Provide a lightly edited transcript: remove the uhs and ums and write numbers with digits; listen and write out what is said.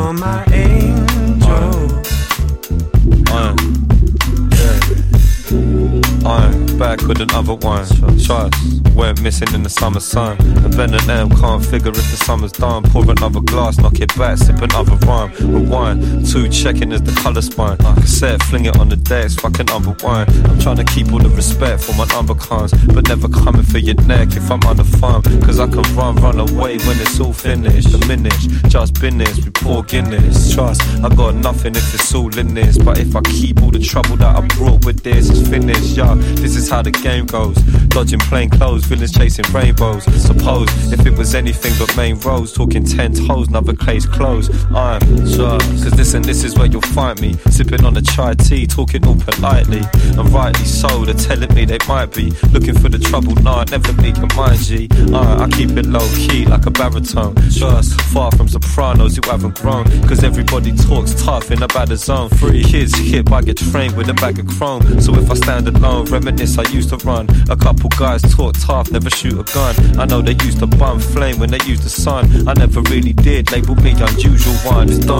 you're my angel. I'm back with another one. Trust, went missing in the summer sun. The Ben and M can't figure if the summer's done. Pour another glass, knock it back, sip another rhyme. Rewind, 2 checking as the colour spine. Cassette, fling it on the decks, fucking unwind. I'm trying to keep all the respect for my number comes, but never coming for your neck if I'm on the farm. Cause I can run away when it's all finished. Diminish, just business, we pour Guinness. Trust, I got nothing if it's all in this. But if I keep all the trouble that I brought with this, it's finished, yeah. This is how the game goes. Dodging plain clothes, villains chasing rainbows. Suppose if it was anything but main roads, talking 10 toes, another case closed. I'm sure, cause this is where you'll find me. Sipping on a chai tea, talking all politely. And rightly so, they're telling me they might be looking for the trouble, nah, never me can mind G. I keep it low key like a baritone. Trust, far from sopranos who haven't grown. Cause everybody talks tough in a bad zone. 3 kids hit, I get trained with a bag of chrome. So if I stand alone, reminisce I used to run. A couple guys talk tough, never shoot a gun. I know they used to bum flame when they used the sun. I never really did, label me unusual one. It's